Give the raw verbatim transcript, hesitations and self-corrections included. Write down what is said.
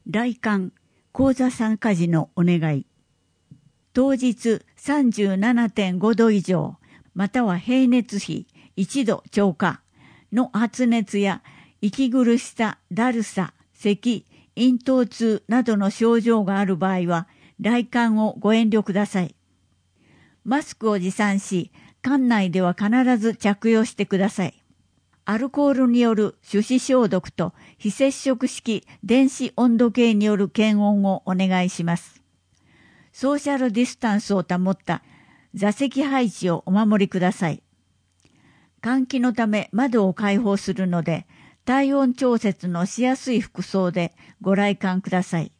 来館、講座参加時のお願い。当日 さんじゅうななてんご 度以上、または平熱比いちど超過の発熱や息苦しさ、だるさ、咳、咽頭痛などの症状がある場合は、来館をご遠慮ください。マスクを持参し、館内では必ず着用してください。アルコールによる手指消毒と非接触式電子温度計による検温をお願いします。ソーシャルディスタンスを保った座席配置をお守りください。換気のため窓を開放するので、体温調節のしやすい服装でご来館ください。